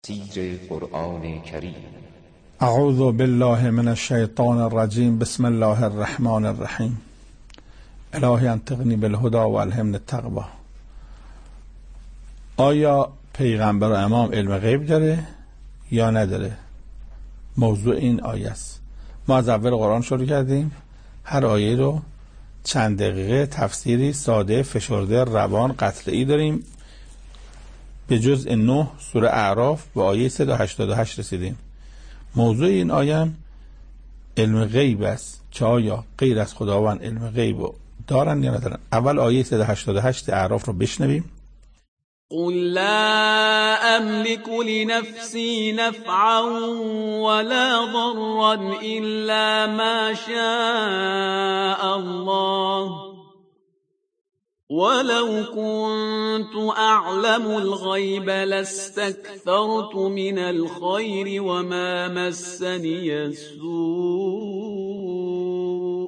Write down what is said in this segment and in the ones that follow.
تفسیر قرآن کریم. اعوذ بالله من الشیطان الرجیم. بسم الله الرحمن الرحیم. الهی انطقنی بالهدی و الهمنی التقوی. آیا پیغمبر و امام علم غیب داره یا نداره؟ موضوع این آیه است. ما از اول قرآن شروع کردیم. هر آیه رو چند دقیقه تفسیری ساده، فشرده، روان، قطعی داریم. به جزء 9 سوره اعراف به آیه 188 رسیدیم. موضوع این آیه علم غیب است که آیا غیر از خداوند علم غیب دارن یا ندارن. اول آیه 188 اعراف رو بشنویم. قل لا أملك لنفسي نفعا ولا ضرا إلا ما شاء الله ولو كنت أعلم الغيب لاستكثرت من الخير وما مسني السوء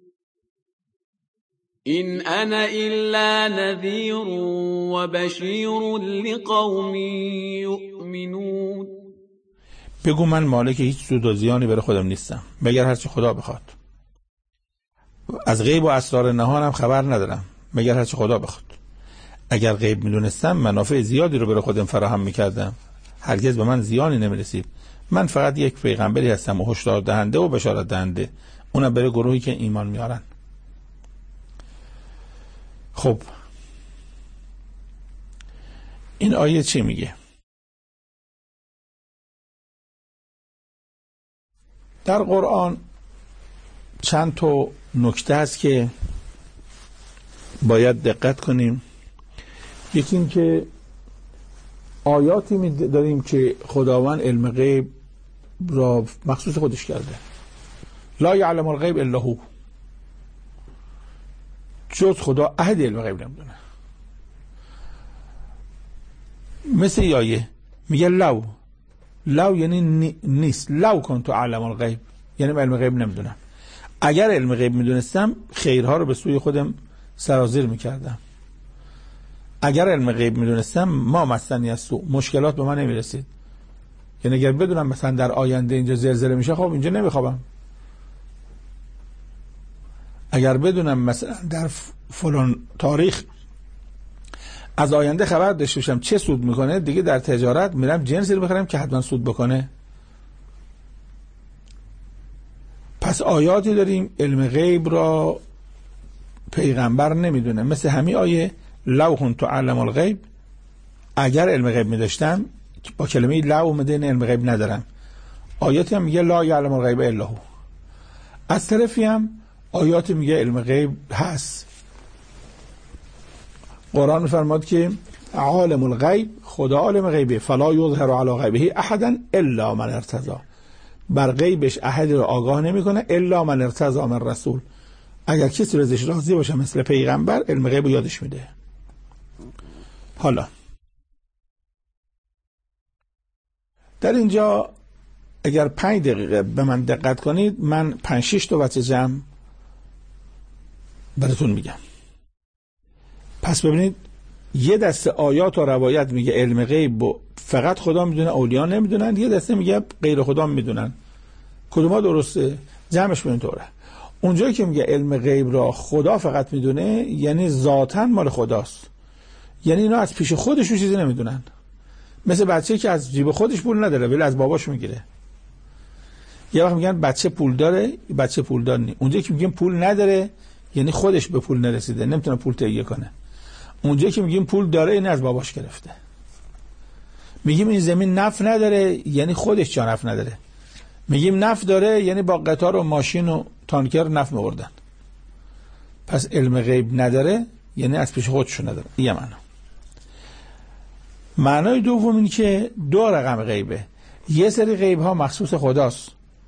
إن أنا إلا نذير وبشير لقوم يؤمنون. بگو من مالک هیچ سود و زیانی برای خودم نیستم مگر هرچی خدا بخواد. از غیب و اسرار نهانم خبر ندارم مگر هرچی خدا بخواد. اگر غیب میدونستم منافع زیادی رو برای خودم فراهم میکردم. هرگز به من زیانی نمیرسید. من فقط یک پیغمبری هستم و هشدار دهنده و بشارت دهنده، اونم برای گروهی که ایمان میارن. خب این آیه چی میگه؟ در قرآن چند تا نکته هست که باید دقت کنیم. یکی این که آیاتی داریم که خداوند علم غیب را مخصوص خودش کرده. لا یعلم الغیب الا هو. جز خدا احد علم غیب نمیدونه. مثل این آیه میگه لو یعنی نیست. لو کنت اعلم الغیب یعنی علم غیب نمیدونم. اگر علم غیب میدونستم خیرها رو به سوی خودم سرازیر میکردم. اگر علم غیب میدونستم ما مسنی السوء، مشکلات به من نمیرسید. یعنی اگر بدونم مثلا در آینده اینجا زلزله میشه، خب اینجا نمیخوابم. اگر بدونم مثلا در فلان تاریخ از آینده خبر داشته باشم چه سود میکنه، دیگه در تجارت میرم جنسی رو بخرم که حتما سود بکنه. پس آیاتی داریم علم غیب را پیغمبر نمیدونه. مثل همین آیه لو کنت اعلم الغیب، اگر علم غیب میداشتم، با کلمه لو اومده علم غیب ندارم. آیاتی هم میگه لا یعلم الغیب الا هو. از طرفی هم آیاتی میگه علم غیب هست. قرآن میفرماد که عالم الغیب، خدا عالم غیبه، فلا یظهر علی غیبه احدا الا من ارتضی. بر غیبش احدی رو آگاه نمیکنه الا من ارتضی من رسول. اگر کسی رو ازش راضی باشه مثل پیغمبر، علم غیب رو یادش میده. حالا در اینجا اگر 5 دقیقه به من دقت کنید، من 5-6 تا بچه جمع براتون میگم. پس ببینید، یه دسته آیات و روایت میگه علم غیب فقط خدا میدونه، اولیاء نمیدونن. یه دسته میگه غیر خدا میدونن. کدوما درسته؟ جمعش به این طوره. اونجایی که میگه علم غیب را خدا فقط میدونه، یعنی ذاتاً مال خداست. یعنی اینا از پیش خودشون چیزی نمیدونن. مثل بچه‌ای که از جیب خودش پول نداره ولی از باباش میگیره. یه وقت میگن بچه پول داره، بچه پولدار نیست. اونجایی که میگیم پول نداره، یعنی خودش به پول نرسیده، نمیتونه پول تهیه کنه. اونجایی که میگیم پول داره، این از باباش گرفته. میگیم این زمین نفع نداره، یعنی خودش جا نفع نداره. میگیم نفع داره، یعنی با قطار و ماشین و تانکر نفع می‌بردن. پس علم غیب نداره یعنی از پیش خودشون نداره. یه معنا. معنای دوم این که 2 رقم غیبه. یه سری غیب ها مخصوص خداست،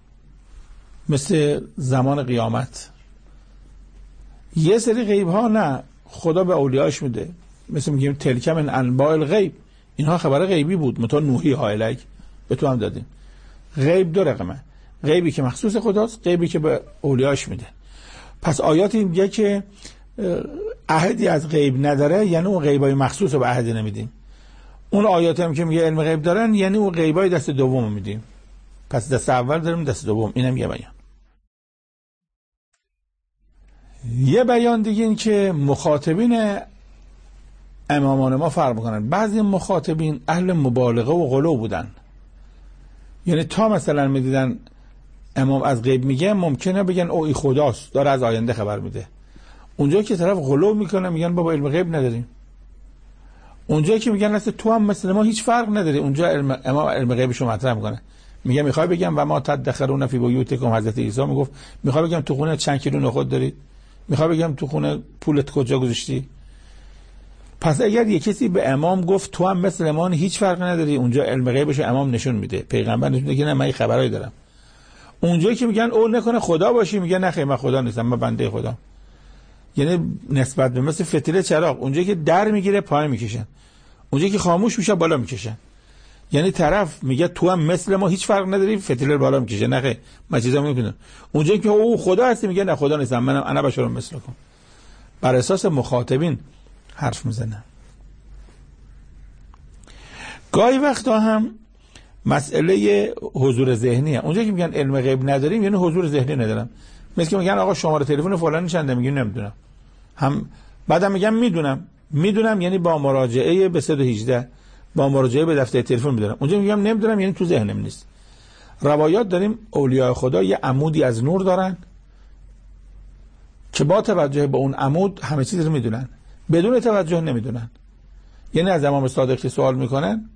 مثل زمان قیامت. یه سری غیب ها نه، خدا به اولیاش میده. مثل میگیم تلک من انباء الغیب، اینها خبر غیبی بود، متا نوحی ها الیک، به تو هم دادیم. غیب 2 رقمه. غیبی که مخصوص خداست، غیبی که به اولیاش میده. پس آیات این میگه که احدی از غیب نداره، یعنی اون غیبای مخصوص رو به احدی نمیدیم. اون آیات هم که میگه علم غیب دارن یعنی اون غیبای دست دوم میدیم. پس دست اول داریم، دست دوم. اینم یه بیان. یه بیان دیگه این که مخاطبین امامان ما فرق میکنن. بعضی مخاطبین اهل مبالغه و غلو بودن، یعنی تا مثلا میدیدن امام از غیب میگه ممکنه بگن او ای خداست، داره از آینده خبر میده. اونجایی که طرف غلو میکنه میگن بابا علم غیب نداریم. اونجایی که میگن اصلا تو هم مثل ما هیچ فرق نداری، اونجا امام علم غیبشو مطرح میکنه. میگه میخوای بگم و ما تدخرون فی بیوتکم، حضرت عیسی میگفت میخوای بگم تو خونه چند کیلو نخود دارید؟ میخوای بگم تو خونه پولت کجا گذاشتی؟ پس اگر یه کسی به امام گفت تو هم مثل ما هیچ فرق نداری، اونجا علم غیبشو امام نشون میده، پیغمبر نشون میده که نه من این خبرایی دارم. اونجایی که میگن او نکنه خدا باشی، میگه نه خیر من خدا نیستم، من بنده خدا. یعنی نسبت به مثل فتیله چراغ، اونجایی که در میگیره پایین میکشن، اونجایی که خاموش میشه بالا میکشن. یعنی طرف میگه تو هم مثل ما هیچ فرق نداری، فتیله رو بالا میکشه، نه خیر من چیزا میکنم. اونجایی که او خدا هستی میگه نه خدا نیستم، منم انا بشر مثلکم. بر اساس مخاطبین حرف میزنه. گاهی وقتا هم مسئله حضور ذهنیه. اونجایی که میگن علم غیب نداریم یعنی حضور ذهنی ندارم. مثل که میگن آقا شماره تلفن فلان چنده، میگیم نمیدونم. هم بعدم میگم میدونم یعنی با مراجعه به 118 با مراجعه به دفتر تلفن میدونم. اونجا میگم نمیدونم یعنی تو ذهنم نیست. روایات داریم اولیاء خدا یه عمودی از نور دارن که با توجه به اون عمود همه چیز رو میدونن، بدون توجه نمیدونن. یعنی از امام صادق سوال میکنن،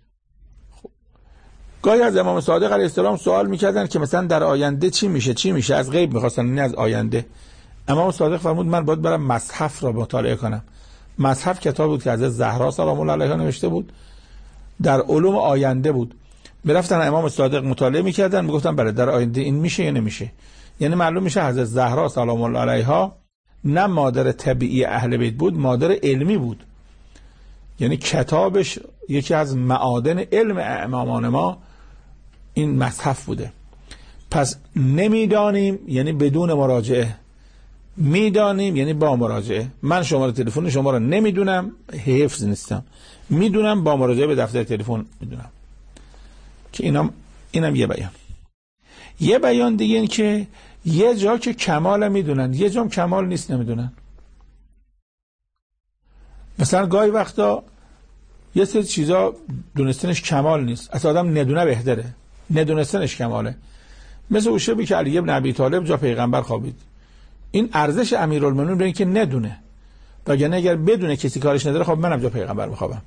گاهی از امام صادق علیه السلام سوال میکردن که مثلا در آینده چی میشه، از غیب میخواستن، نه از آینده. امام صادق فرمود من باید برم مصحف را مطالعه کنم. مصحف کتاب بود که از زهرا سلام الله علیها نوشته بود، در علوم آینده بود. میرفتن امام صادق مطالعه میکردن، میگفتن بله در آینده این میشه یا نمیشه. یعنی معلوم میشه حضرت زهرا سلام الله علیها نه مادر طبیعی اهل بیت بود، مادر علمی بود. یعنی کتابش یکی از معادن علم امامان ما این مصحف بوده. پس نمیدانیم یعنی بدون مراجعه، میدانیم یعنی با مراجعه. من شماره تلفن شما رو نمیدونم، حفظ نیستم، میدونم با مراجعه به دفتر تلفن میدونم. که اینم یه بیان. یه بیان دیگه این که یه جا که کمال میدونن، یه جا کمال نیست نمیدونن. مثلا گاهی وقتا یه سری چیزا دونستنش کمال نیست، اصلا آدم ندونه بهتره، ندونستنش کماله. مثل اون شبی که علی ابن ابی طالب جا پیغمبر خوابید. این ارزش امیرالمومنین اینه که ندونه، وگرنه اگر بدونه کسی کارش نداره خب منم جا پیغمبر بخوابم.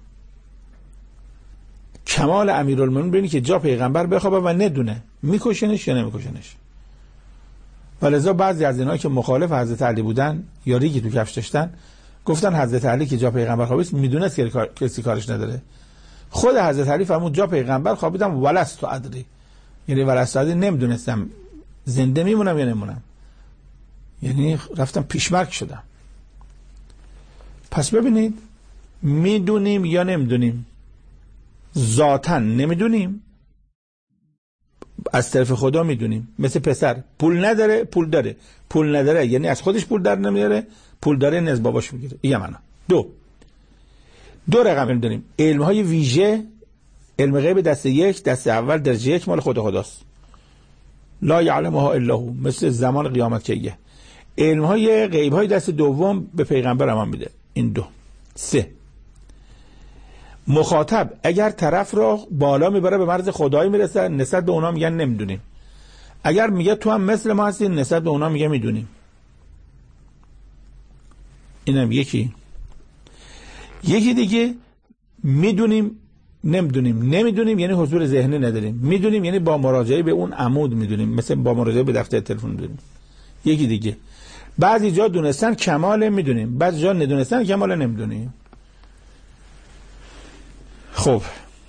کمال امیرالمومنین اینه که جا پیغمبر بخوابه و ندونه میکشنش یا نمیکشنش. ولذا بعضی از اینایی که مخالف حضرت علی بودن یا ریگی تو کفش داشتن گفتن حضرت علی که جا پیغمبر خوابید میدونست که کسی کارش نداره. خود حضرت علی فرمود جا پیغمبر خوابیدم ولست ادری، یعنی ولست ادری نمیدونستم زنده میمونم یا نمونم، یعنی رفتم پیشمرگ شدم. پس ببینید میدونیم یا نمیدونیم، ذاتاً نمیدونیم، از طرف خدا میدونیم. مثل پسر پول نداره پول داره، پول نداره یعنی از خودش پول در نمیاره، پول داره نز باباش میگیره. این معنا. دو رقم داریم. علم های ویژه، علم غیب دست یک، دست اول درجه یک مال خداست، لا یعلمها الا هو، مثل زمان قیامت که علم های غیب های دست دوم به پیغمبر امان میده. این 3 مخاطب اگر طرف را بالا میبره به مرز خدایی میرسه، نسبت به اونا میگن نمیدونیم. اگر میگه تو هم مثل ما هستی، نسبت به اونا میگه میدونیم. اینم یکی دیگه میدونیم نمیدونیم یعنی حضور ذهنی نداریم. میدونیم یعنی با مراجعه به اون عمود میدونیم، مثل با مراجعه به دفتر تلفن میدونیم. یکی دیگه بعضی جا دونستن کمال میدونیم، بعضی جا ندونستن کمال نمیدونیم. خب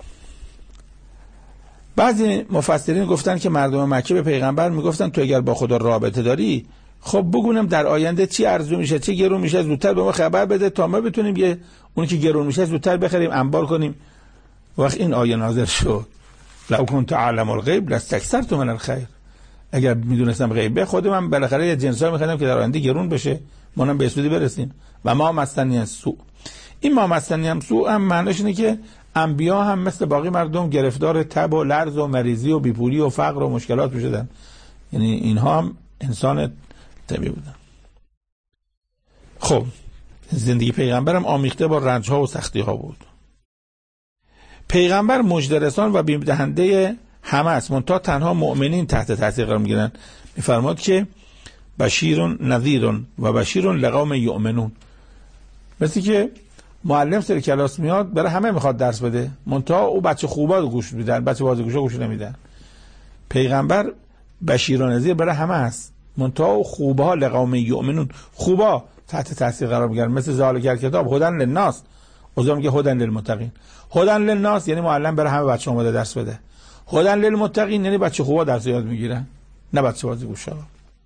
بعضی مفسرین گفتن که مردم مکه به پیغمبر میگفتن تو اگر با خدا رابطه داری خب بگونم در آینده چی ارزو میشه چی گرون میشه، زودتر به ما خبر بده تا ما بتونیم یه اون که گرون میشه زودتر بخریم انبار کنیم. وقت این آیه نازل شد لو کنت اعلم الغیب لاستکثرت من الخیر، اگر میدونستم غیبه خود من بالاخره یه جنسا میخوام که در آینده گرون بشه ما هم به سودی برسیم. و ما مستنی سوء، این ما مستنی هم سوء هم معنیش اینه که انبیا هم مثل باقی مردم گرفتار تب و لرز و مریضی و بیپولی و فقر و مشکلات میشدن، یعنی اینها هم انسان طبیعی بودن. خب زندگی پیغمبرم آمیخته با رنج ها و سختی ها بود. پیغمبر مژده‌رسان و بیمدهنده همه است، منتها تنها مؤمنین تحت تاثیر قرار میگیرن. میفرماد که بشیر نذیر و بشیر لقوم یؤمنون. مثل که معلم سر کلاس میاد برای همه میخواد درس بده، منتها او بچه خوبا گوش میدن، بچه بازیگوشا گوش نمیدن. پیغمبر بشیر و نذیر برای همه است، منتها خوبا لقوم یؤمنون، خوبا تحت تاثیر قرار میگیرن. مثل ذالک کتاب هدی للناس، اوضاع میگه هدی للمتقین. هدی للناس یعنی معلم برای همه بچه اومده درس بده. هدی للمتقین یعنی بچه خوبا درس یاد میگیرن، نه بچه بازیگوشا.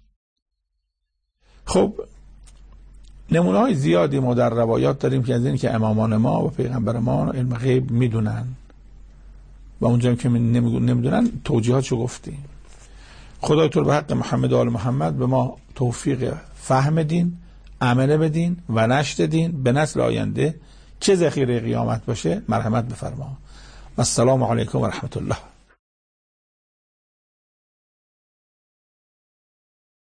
خب نمونه های زیادی ما در روایات داریم که از این که امامان ما و پیغمبر ما علم غیب میدونن و اونجا که نمیدونن توجیهاتشو گفتیم. خدای تو به حق محمد و آل محمد به ما توفیق فهم دین، عمل بدین و نشر دین، به نسل آینده چه ذخیره قیامت باشه مرحمت بفرما. و السلام علیکم و رحمت الله.